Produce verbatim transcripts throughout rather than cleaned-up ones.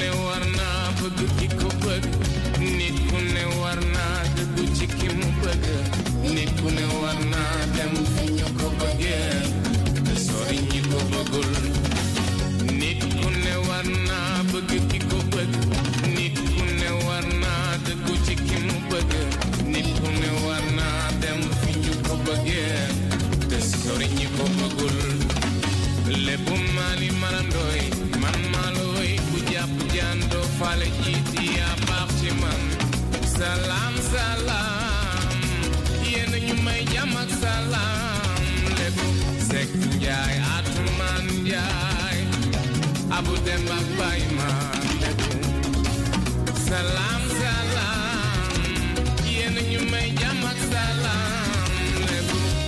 ne war naa bëgg ki ko bëgg nit ku ne war naa dëggu ci ki mu bëgg nit ku ne war naa dem fi ñu ko bëggee te sori ñi ko bëggul nit ku ne war naa bëgg ki ko bëgg nit ku ne war naa dëggu ci ki mu bëgg nit ku ne war naa dem fi ñu ko bëggee te sori ñi ko bëggul lépp maali marandooy man maalooy bu jàpp jàndoo faale jiiti yaa baax ci man salaam salaam yéen ñu may jàmm ak salaam lépp Seck Njaay Atumaan Njaay Abu Demba ak Baay ma lépp salaam salaam yéen ñu may jàmm ak salaam lépp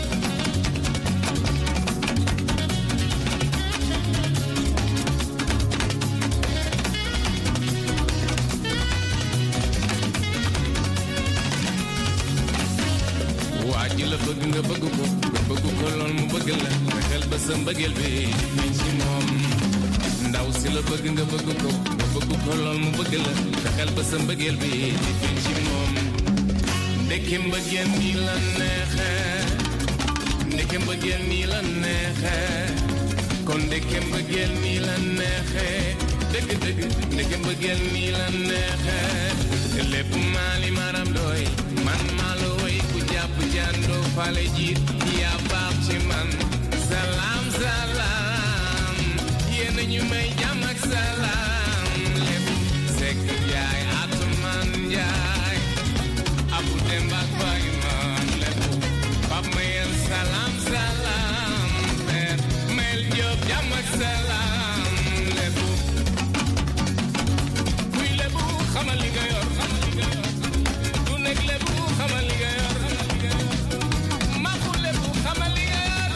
waaji la bëgg nga bëgg ko nga bëgg ko lool mu bëgg la nga xel ba sa mbëggeel bi fi ci moom ndaw si la bëgg nga bëgg ko nga bëgg ko lool mu bëgg la nga xel ba sa mbëggeel bi fi ci moom ndeke mbëggeel nii la neexe ndeke mbëggeel nii la neexe kon ndeke mbëggeel nii la neexe dëgg dëgg ndeke mbëggeel nii la neexe lépp maali maram doy man maalo way ku jàpp jàndoo fale jiit yaa baax ci man salaam salaam yéen ñu may jàmm ak salaam lépp Seck Njaay Atumaan Njaay Abu Demba ak Baay ma lépp Pap Mayel salaam salaam per Mel Jóob jàmm ak salaam lépp kuy lépp xamal li nga yor du nekk lépp xamal li nga yor maxu lépp xamal li nga yor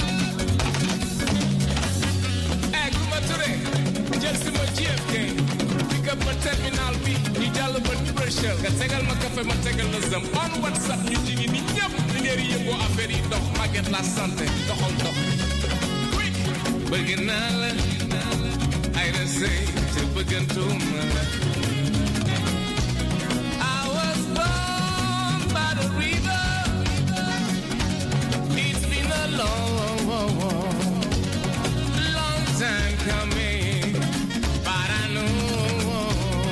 eh Kumba Touré jël si ma J F K pick up ma terminal bi ñu jàll ba Dubrechel nga tegal ma café ma tegal la zam on WhatsApp ñu jigi ni ñëpp li ngeen yëngoo affaire yi dox Maguette la santé doxal dox bëgg naa la ay na sëy te bëggantuma la long, long time coming, but I know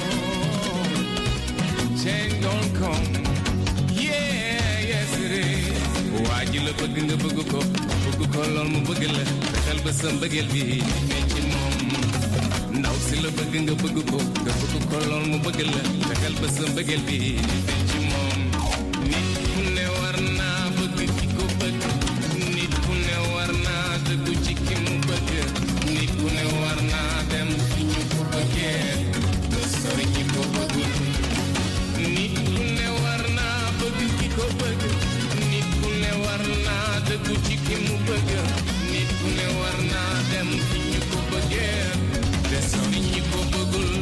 change gon' come. Yeah, yes it is. Waaji la bëgg nga bëgg ko, bëgg ko lool mu bëgg la, xel ba sa mbëggeel bi ne ci moom. Ndaw si la bëgg nga bëgg ko, nga bëgg ko lool mu bëgg la, xel ba sa mbëggeel bi ne ci moom. Nit ku ne war naa bëgg ki ko bëgg. Nit ku ne war naa dëggu ci ki mu bëgg nit ku ne war naa dem fi ñu ko bëggee te sori ñi ko bëggul nit ku ne war naa bëgg ki ko bëgg nit ku ne war naa dëggu ci ki mu bëgg nit ku ne war naa dem fi ñu ko bëggee te sori ñi ko bëggul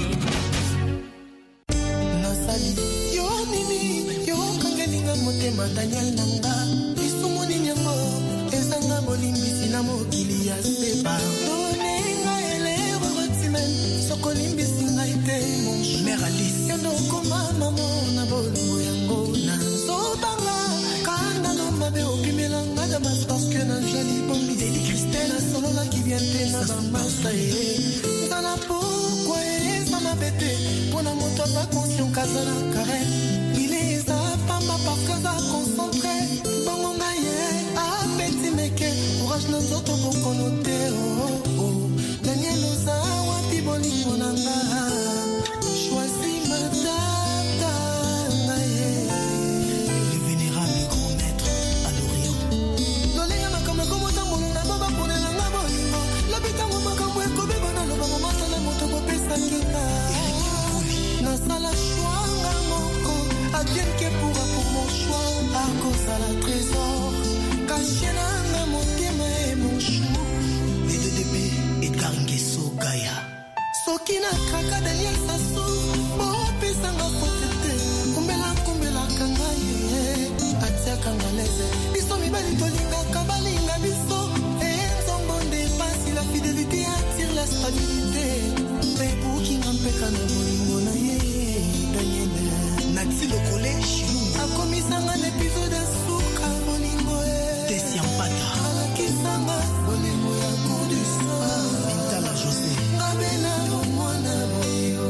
nasali yo nini yo kangelinga motema Daniel nanga isumuni nyango ezanga bolimbisi na mokili ya sepa donenga elero rotimen sokolimbisi ngai te mon mère Alice yondo koma mamo na bolongo yango na zotanga kanda no mabe opimelanga da mas parce que na jali bombi dedi Christelle solo la qui vient te na bambasta e sana pourquoi ça m'a bête pour la moto pas conscient kazana kare il est ça pas ma parce que ça concentré bongo ngaye apeti meke courage na zoto bokonote oh oh Daniel oza wapi bolingo nanga choisis ma tata ngaye le vénérable grand maître à l'Orient lolenga makambo komota molona baba ponela nga bolingo lobitango makambo ekobeba na loba momasala moto kopesa kinga nasala chwanga moko adieu que pourra pour mon choix à cause à la trésor caché na motema et mon chou et de D B Edgar Ngeso Gaya sokina kaka Daniel Sassou bo pesanga potete kumbela kumbela kanga ye atia kanga leze biso mibali tolinga kabalinga biso et nzongo dépasse la fidélité attire la stabilité mais pour qui n'empêche koleka na bolingo na ye Daniel Nati le collège akomisanga na épisode ya suka bolingo e Tesi Ampata alakisanga bolingo ya cour du soir Mintala José ngabena mwana boyo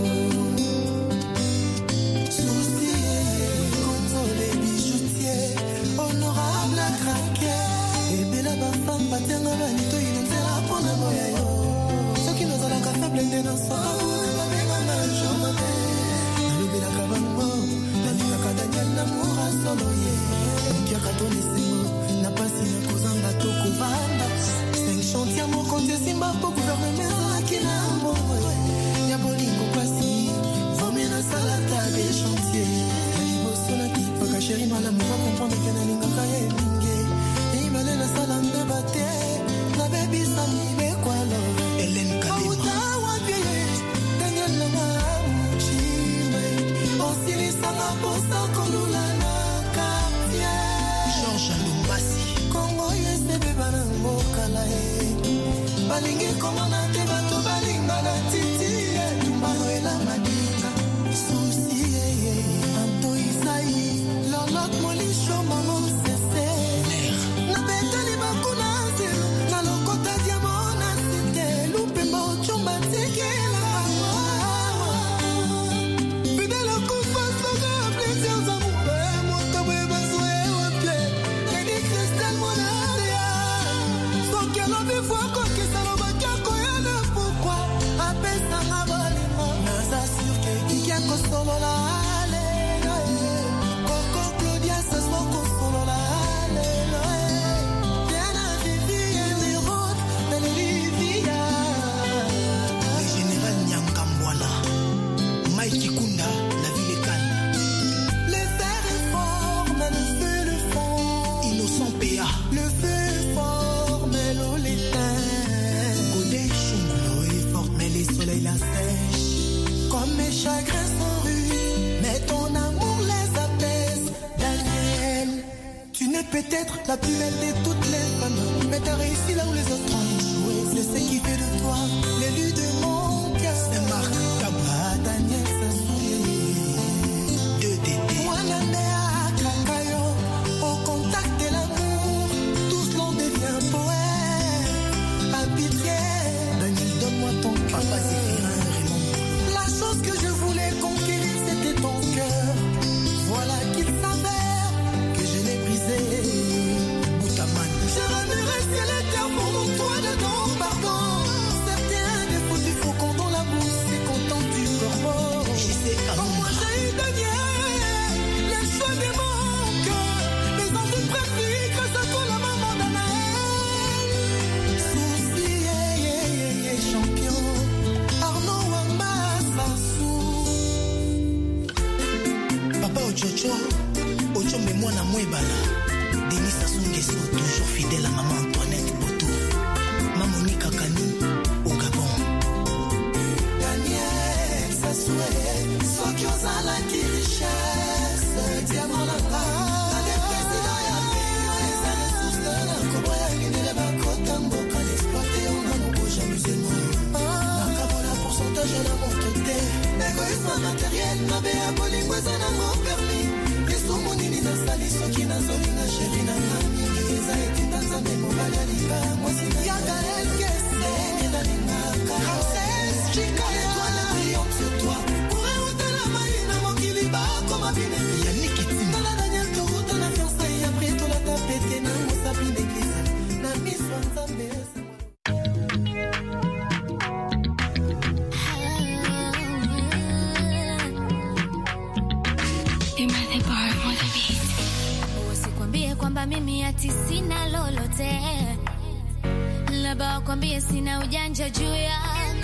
souci contrôle bijoutier honorable craqué et bela ba femme batenga banito inonzela pona boya yo soki nozalaka faible nde nasaka babenganga jomate nalobelaka bango nalingaka Daniel namoura solo ye kiaka tonesengo na pasi na kozanga to kovanda cinq chantier mokonzi esimba po gouvernement ezalaki na mbongo ya bolingo pasi vome na salata de chantier ya liboso nakipaka sheri malamu bakomprendre ke nalingaka ye mingi eimale na sala mbeba te nabebisa mibekwalo Hélène Kadema Daniel namamu chime osilisanga posa kolula na quartier Georges Lumbasi Kongo yesebe bana ngokala e balingi komana te bato balinga na titi tumbano ela madinga susi ye Anto Isai Lolot Molisho Mamo Sese na betali bakuna zelo na lokota diamona sete lupe mo chomba tekela fidèle kufa soga plaisir amour moi tawe bazwe opie Lady Christelle Monaria so que l'on veut voir que ça lo bakia ko yana pourquoi apesa ngabalimo naza sur que qui a solo la Coco Claudia ça se voit solo la comme mes chagrins sont rudes, mais ton amour les apaise. Daniel, tu n'es peut-être la plus belle de toutes les femmes, mais t'as réussi là où les autres ont échoué. C'est ce qui fait de toi l'élu de mon cœur. C'est Marc Kaba, Daniel Sassouye, deux D D. Wanamea Kakayo, au contact de l'amour, tous l'on devient poète. À pitié, Daniel, donne-moi ton cœur. Papa, c'est chose que je voulais conquérir, c'était ton cœur. Voilà qu'il s'avère que je l'ai brisé. Boutaman. Je remuerai ciel et terre pour mon toit dedans, pardon. Certains défauts du faucon dans la bouche, c'est content du corbeau. Comme moi j'ai eu Daniel, les choix de mon cœur, les envies préférées, grâce à toi la maman d'Anaël. Souci, yeah, yeah, yeah, yeah, champion. Arnaud Wamba. Papa Ochocho, Ochombe Mwana Mwebala, Denis Sassou Nguesso, toujours fidèle à maman Antoinette Boto, Mamonika Kani, au Gabon. Daniel Sassou, Sokyoza la qui richesse, diamant la bas, les présidents et amis, les années sous la Kobo ya guiné les bakota, mboka l'exploité, on a mon beau jalousément. Nakabola pourcentage à la montre. Égoïsme matériel, ma béa bolingo ezana mon permis. Lisumu nini na sali soki na zoli na chéri na nami. Eza etinda nzambe mobali alika mwasi na yaga elkese. Nena ningaka Ramsès, Chica l'étoile brillante sur toi. Pour éouter la maille na mokili bako mabine. Yannick Itim. Tala Daniel Toruta na fiançailles. Après tout la tapete na mosapi d'église. Na miss Wanzambe. Kwamba mimi ati sina lolote, labda wakwambie sina ujanja juu ya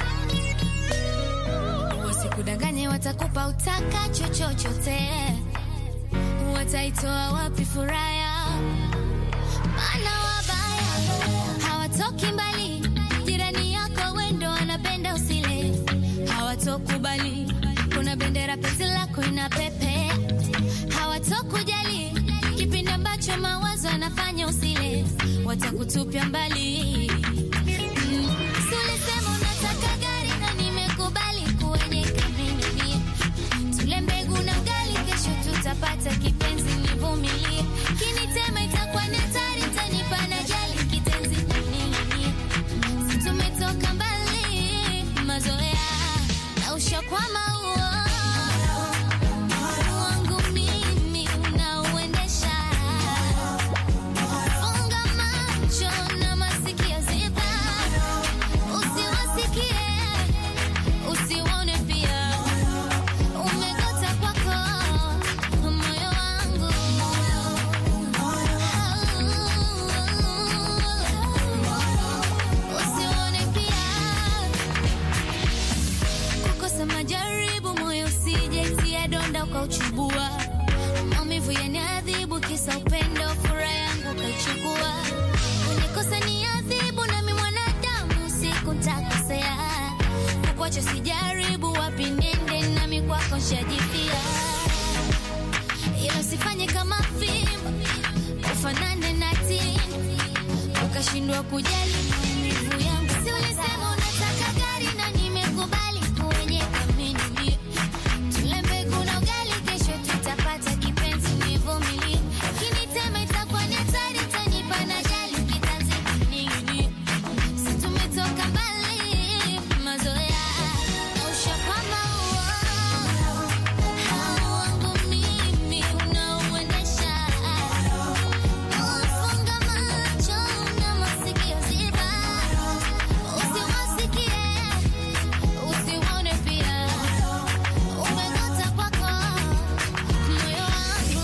wasikudanganye, watakupa utakacho chochote, wataitoa wapi furaha? Maana wabaya hawatoki mbali, jirani yako wendo anapenda usile, hawatokubali kuna bendera pezi lako ina pepe, hawatokujali kipindi ambacho mawazo anafanya usile, watakutupia mbali. Mm. Sulisema unataka gari na nimekubali kuenyeka, kwa maua wangu mimi unauendesha. Funga macho na masikio ziba, usiwasikie, usione pia. Umegota kwako moyo wangu, usione pia. Kukosa majaribu moyo usijaitia donda ukauchubua. Maumivu yaniadhibu kisa upendo, furaha yangu ukaichukua. Unikosa ni adhibu nami mwanadamu siku nitakosea. Kukuacha sijaribu wapi nende nami kwako nshajifia. Ila usifanye kama fimbo ufanane na tini ukashindwa kujali maumivu yangu. Si ulisema unataka gari na nimekubali kwenye kamini. Tule mbegu na ugali kesho tutapata kipenzi nivumilie. Kinitema itakuwa ni hatari tanipa na jali kitanzi kinini. Si tumetoka mbali mazoea nausha kwa maua wangu mimi unauendesha. Funga macho na masikio ziba, usiwasikie, usione pia. Umegota kwako moyo wangu,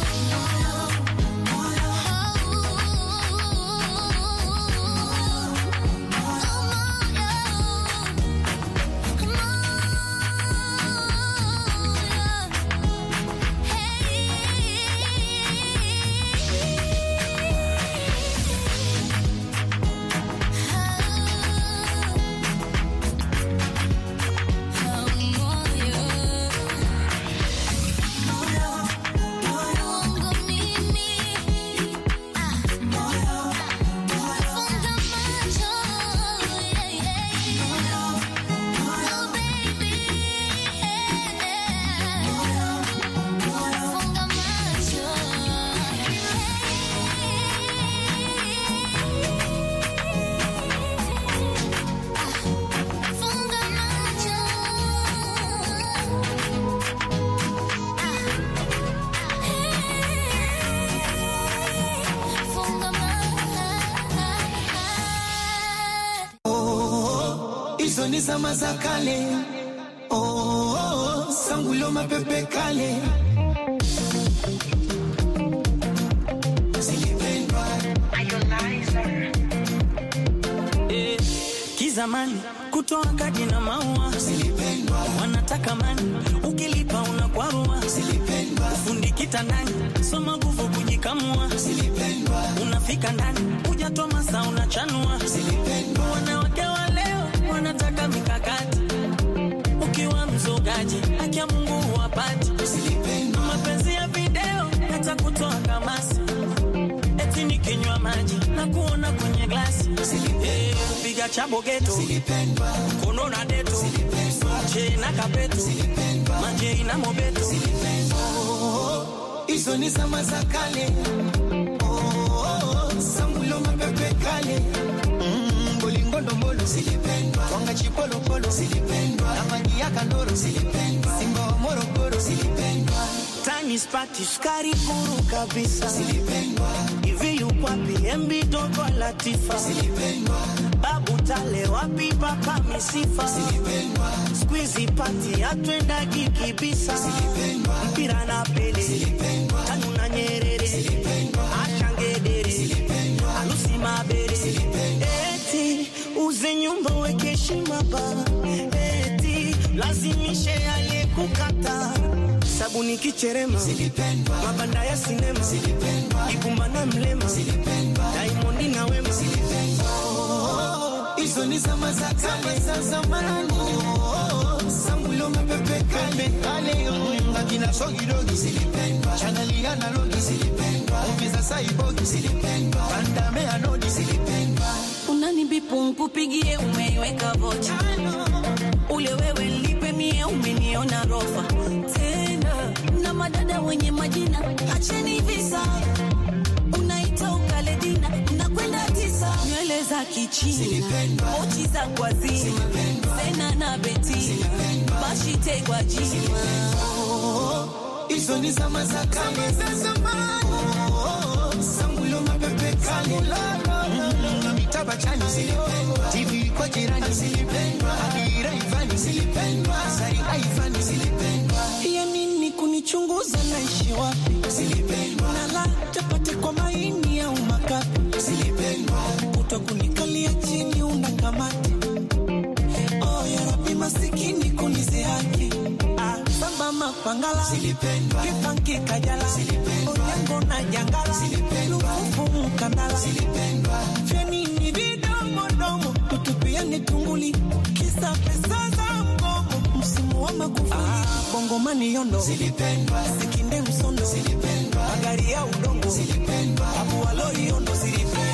hizo ni zama za kale. Oh, oh, oh, sangulo mapepe kale. Zilipendwa eh, kizamani kutoa kadi na maua. Zilipendwa wanataka mani ukilipa unakwarua. Zilipendwa fundi kitandani soma nguvu kujikamua. Zilipendwa unafika ndani hujatoa masaa unachanua. Zilipendwa wanawake wa leo wanataka mikakati. Ukiwa mzogaji haki ya Mungu huwapati. Zilipendwa mapenzi ya video yatakutoa kamasi. Eti nikinywa maji na kuona kwenye glasi. Eh, piga chabo geto. Zilipendwa kono na deto. Zilipendwa che na kapeto. Zilipendwa maje ina mobeto. Zilipendwa hizo ni zama za kale. Oh, oh, oh, sangulo mapepe kale. Mm, bolingondo mbolo. Zilipendwa wanga chipolo polo. Zilipendwa na maji ya kandoro. Zilipendwa simba wa Morogoro. Zilipendwa tani spati skari kuru kabisa. Zilipendwa hivi yuko wapi M B Dogo Latifa. Zilipendwa babu tale wapi paka misifa. Zilipendwa squeezy party atwenda kikibisa. Zilipendwa mpira na pele. Zilipendwa tanu na Nyerere. Zilipendwa achangedere. Zilipendwa alusi mabere. Zilipendwa eti uze nyumba weke heshima ba. Eti lazimishe aliyekukata. Sabuni kicherema. Zilipendwa mabanda ya sinema. Zilipendwa Igumba na Mlema. Zilipendwa Diamond na Wema. Zilipendwa hizo ni zama za kale za zamani. Sangulo mapepe kale kale. Ngakina sogi dogi. Zilipendwa chaneli analogi. Zilipendwa ofisa saibogi. Zilipendwa bandame anodi. Zilipendwa unani bipu nkupigie umeiweka vocha. Ule wewe lipe mie umeniona rofa. Tena na madada wenye majina acheni visa. Unaita ukale dina unakwenda tisa. Nywele za kichina Zilipendwa mochi za kwa zima. Sena na Betty washite kwa jima. Hizo ni zama za kale za zamani. Sangulo mapepe kale na mitaba chani zilipendwa. T V kwa jirani zilipendwa. Adira Ivani zilipendwa. Sari Ivani zilipendwa. Ya nini kunichunguza naishi wapi? Zilipendwa. Nala chapati kwa maini au makapi? Zilipendwa. Utakunikalia chini unakamati. Oh ya Rabbi masikini kunizihaki. Ah samba mapangala zilipendwa. Kipanki kajala zilipendwa. Onyango na jangala zilipendwa. Lufufu mkandala zilipendwa. Feni ni vidomo domo tutupiane tunguli. Kisa pesa za mgomo msimu wa magufuli. Ah bongo mani yondo zilipendwa. Sikinde msondo zilipendwa. Magari ya udongo zilipendwa. Abu waloi yondo zilipendwa.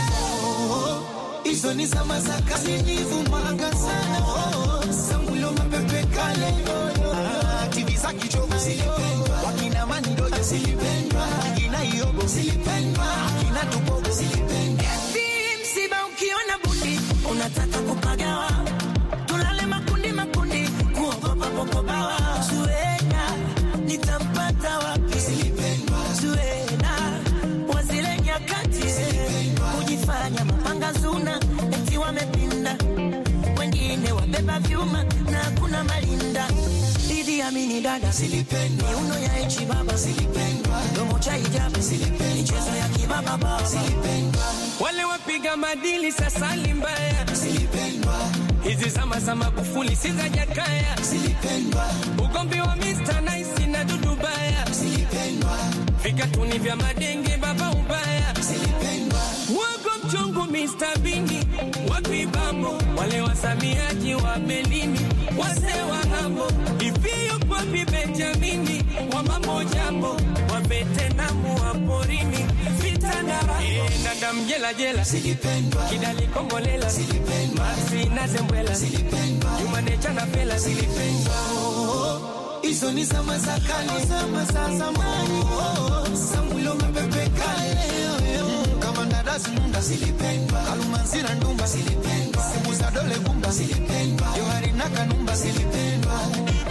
Hizo ni zama za kale nivumaga sana. Sangulo mapepe kale. T V za kichoma zilipendwa. Wakina Mandoja zilipendwa. Wakina Yobo zilipendwa. Wakina Tubogo zilipendwa. Eti msiba ukiona bundi unataka kupagawa. Tulale makundi makundi kuogopa popo bawa. Zuena nitampata wapi? Zilipendwa. Zuena wazile nyakati kujifanya mapanga zuna eti wamepinda. Wengine wabeba vyuma na kuna malinda. Didi amini dada zilipendwa. Miuno ya echi baba zilipendwa. Domo cha hijabu zilipendwa. Michezo ya kibaba baba zilipendwa. Wale wapiga madili sasa limbaya zilipendwa. Hizi zama za Magufuli si za Jakaya zilipendwa. Ugombi wa mister Nice na Dudu Baya zilipendwa. Vikatuni vya madenge baba ubaya zilipendwa. Wago mchungu mister Bini wapi bambo wale wasamiaji wa Melini wase wa hambo Ifio kwa Benjamini wa mambo jambo wa Vetenamu wa porini vita na raho e, Nanda mjela jela zilipendwa. Kidali Kombolela zilipendwa. Marsi na Zembwela zilipendwa. Jumanecha na Fela zilipendwa. Hizo ni zama za kale, zama za zamani. Sangulo mapepe kale. Kama ndadasi nunda zilipendwa. Kalumanzira ndumba zilipendwa. Simu za dole gumba zilipendwa. Johari na Kanumba zilipendwa.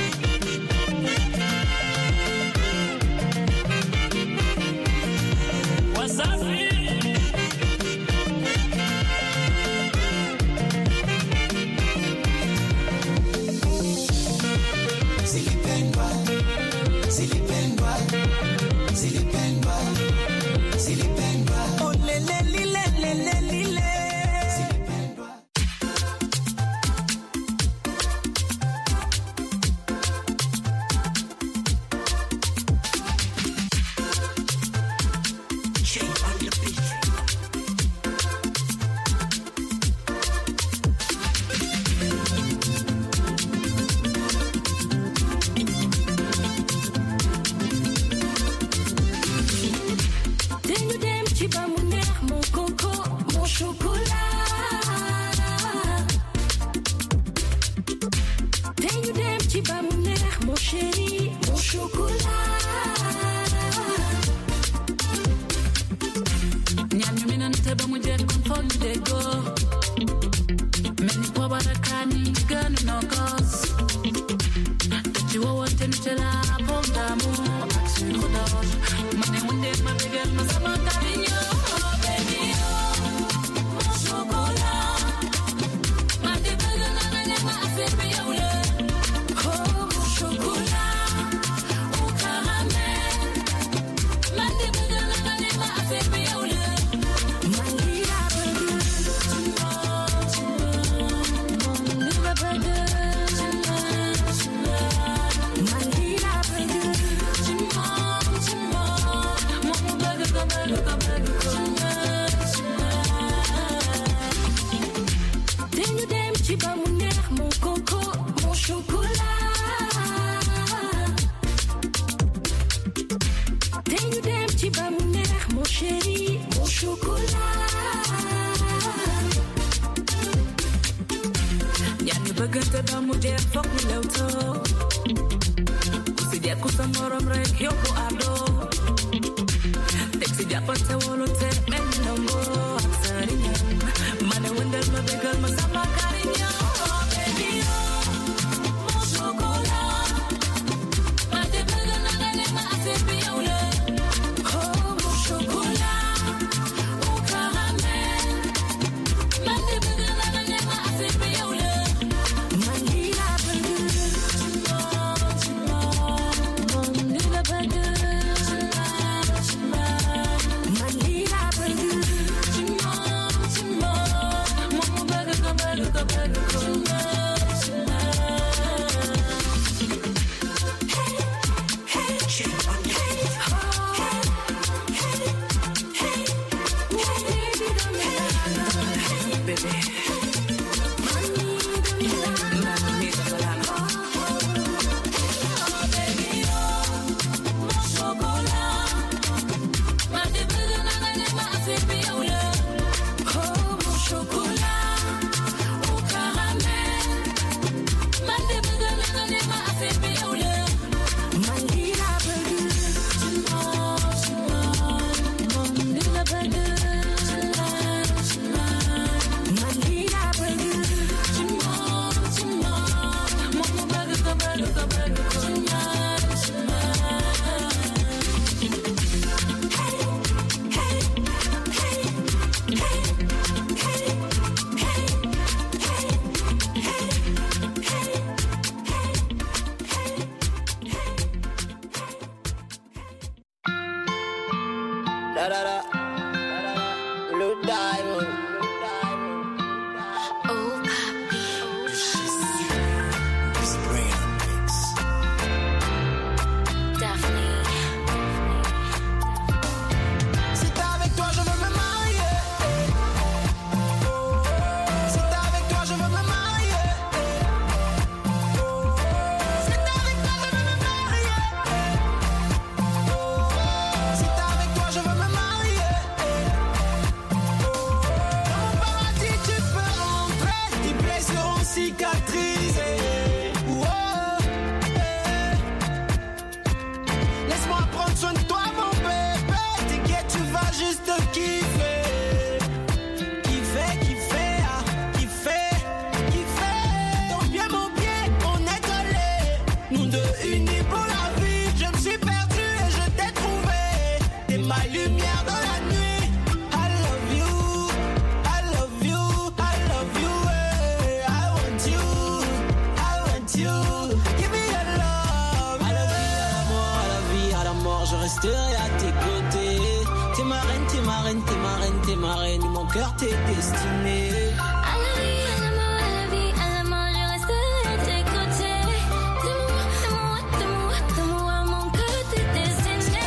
Wasafi zilipendwa. Zilipendwa. Zilipendwa. Zilipendwa. Oh lele lile lele lile Zilipendwa. Tenho dentro de ba mulher, mon coco, mon chocolat. Tenho dentro de ba mulher, mon chéri, mon chocolat. Nyanyo mina niteba mujeri konfoli dego. Meni kwa barakani ganu no cause. Tachiwa wote nitela pondamu. Maxi khodoj. Mane munde mabegel masama karinyo. Oh baby oh, mon chocolat. Mande bega na ngane ma afebe yaule. Oh, mon chocolat, Oh caramel. Mande bega na ngane ma afebe yaule. my lila burger, lila burger, my lila burger. Tenho dentro de ba mulher, mon coco, mon chocolat. Tenho dentro de ba mulher, mon chéri, mon chocolat. Yani bagante ba mujeri fok ni lewto. Usidia kusamoro break yoko ado. Texi japante wolote meni nombo. Aksarinya. Mane wendel mabegel masama karinyo. Oh baby oh, mon chocolat. cicatriser. Oh, eh. Laisse-moi prendre soin de toi, mon bébé. T'inquiète, tu vas juste kiffer. Kiffer, kiffer, ah, kiffer, kiffer. Ton pied, mon pied, on est collés. Nous deux unis pour la vie. Je me suis perdu et je t'ai trouvé. T'es ma lumière dans la nuit. I love you, I love you, I love you. eh. I want you, I want you. Give me your love. À la vie, à la mort, à la vie, à la mort, je resterai à tes côtés. T'es ma reine, t'es ma reine, t'es ma reine, t'es ma reine. Mon cœur t'est destiné. À la vie, à la mort, à la vie, à la mort, je resterai à tes côtés. De moi, de moi, de moi, de moi, mon cœur t'est destiné.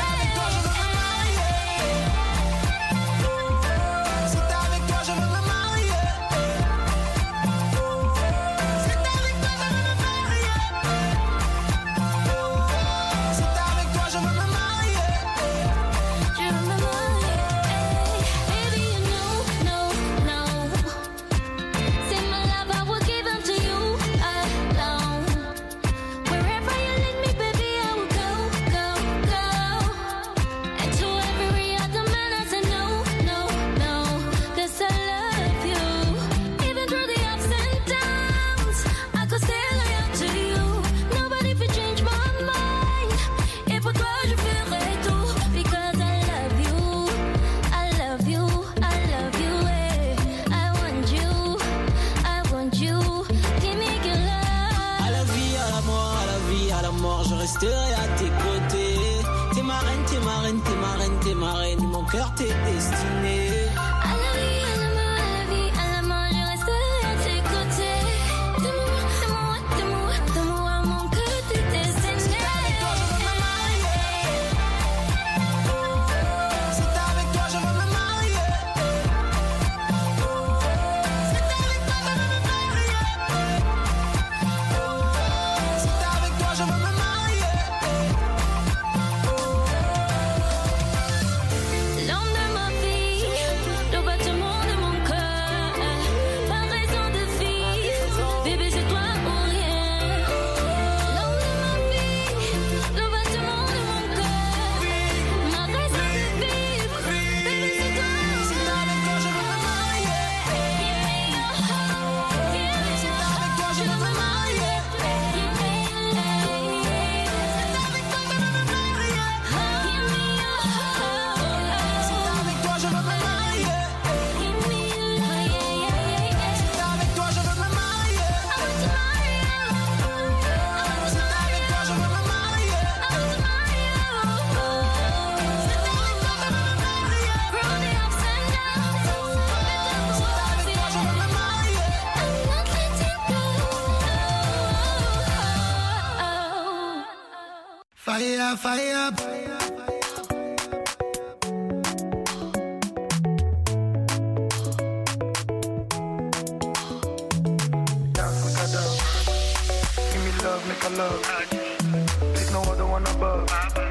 Si t'es avec toi, je veux me marier. Si t'es avec toi, je veux me marier. Si t'es avec toi, je veux me marier. Je veux me marier. Baby, you know, no, no. Say my love, I will give unto you alone. Wherever you lead me, baby, I will go, go, go. And to every other man, I say no, no, no. 'Cause I love you. Even through the ups and downs, I could stay loyal to you. Nobody could change my mind. Et pour toi, je ferai tout. Because I love you, I love you, I love you. eh. I want you, I want you. Give me your love. À la vie, à la mort, à la vie, à la mort, je resterai à tes côtés. T'es ma reine, t'es ma reine, t'es ma reine, t'es ma reine. Mon cœur t'est destiné. À la vie, à la mort, à la vie, à la mort, je resterai à tes côtés. De moi, de moi, de moi, de moi, mon cœur t'est destiné. Si t'es avec toi, je veux me marier. Si t'es avec toi, je veux me marier. Si t'es avec toi, je veux me marier. L'homme de ma vie, le battement de mon cœur, pas raison de vivre, bébé c'est toi ou rien. L'homme de ma vie, le battement de mon cœur, ma raison de vivre, bébé c'est toi. Si t'es avec toi, je veux me marier. Give me your heart, give me Si your t'es avec toi, je veux me marier. give me your love. Avec toi, je veux me marier. Give me your heart, Si t'es avec toi, je veux me marier. give me your love, yeah, yeah, yeah, yeah. Si t'es avec toi, je veux me marier. I want to marry you. Si t'es avec toi, je veux me marier. I want to marry you. Si t'es avec toi, je veux me marier. Through the ups and downs, Si t'es avec toi, je veux me marier. I'm not letting go. Fire, fire. Dance, make a dance. Give me love, make a love. There's no other one above.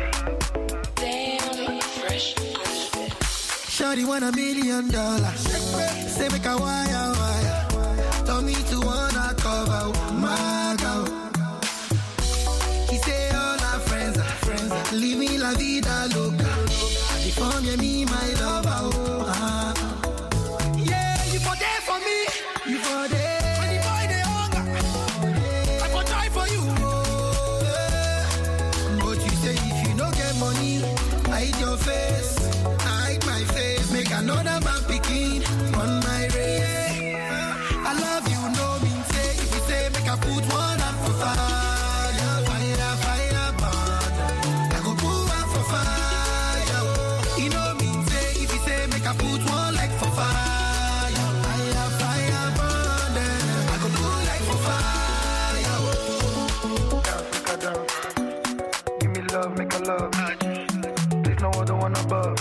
Shawty want a million dollars. Say make a wire, wire. Tell me to wanna cover my girl. He say all our friends are friends. Living la vida loca. They form yeah, me my lover. Oh, ah. Yeah, you for there for me. You for there. When the boy they hunger, I for try for you. Oh, yeah. But you say if you don't get money, hide your face. Hide my face. Make another man picking on my race. I love you, no mean say. If you say make I put one up for fire. Fire, fire, burn. I go put one for fire. You know mean say. If you say make I put one like for fire. Fire, fire, burn. I go put like for fire. Dance, make a dance. Give me love, make a love. There's no other one above.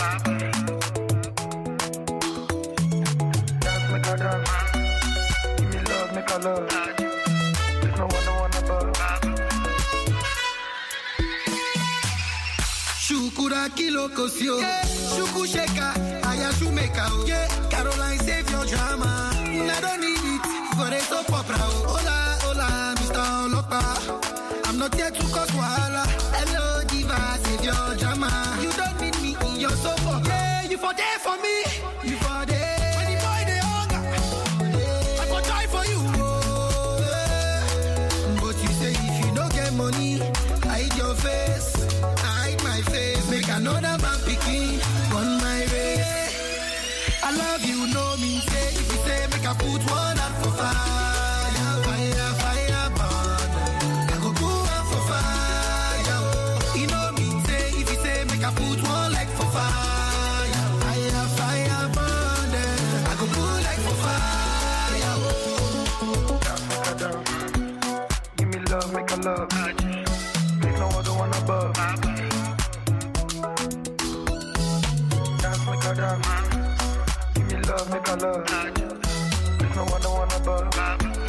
Dance, make a dance. Give me love, make a love. There's no other one above. Shukura kilo kosio, yeah. Shuku sheka, aya shumeka, oh. Yeah. Caroline save your drama, I don't need it. go dey so proper. Hola, hola, Mister Olopa. I'm not here to cause wahala. Hello, diva, save your drama. You don't need me in your sofa. Yeah, you for there for me. You for there. When the boy dey hunger, I go try for you. Oh, yeah. But you say if you don't get money, hide your face. I hide my face. Make another man picking on my way. I love you, no mean say. If you say make I put one out for fire, fire, fire, burn. I go put one for fire. Oh. You know mean say. If you say make I put one like for fire, fire, fire, burn. I go put like for fire. Oh. Give me love, make a love. There's no other one above. Dance, make a dance. Give me love, make a love. There's no other one above.